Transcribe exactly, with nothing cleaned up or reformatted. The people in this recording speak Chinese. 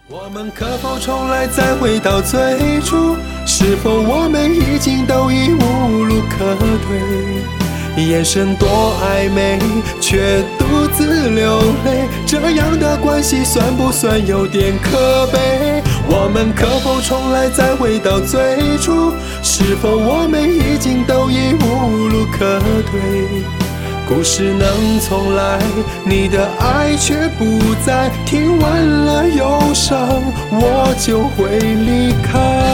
我们可否重来，再回到最初？是否我们已经都已无路可退？眼神多暧昧，却独自流泪，这样的关系算不算有点可悲？我们可否重来，再回到最初？是否我们已经都已无路可退？故事能重来，你的爱却不在，听完了忧伤，我就会离开。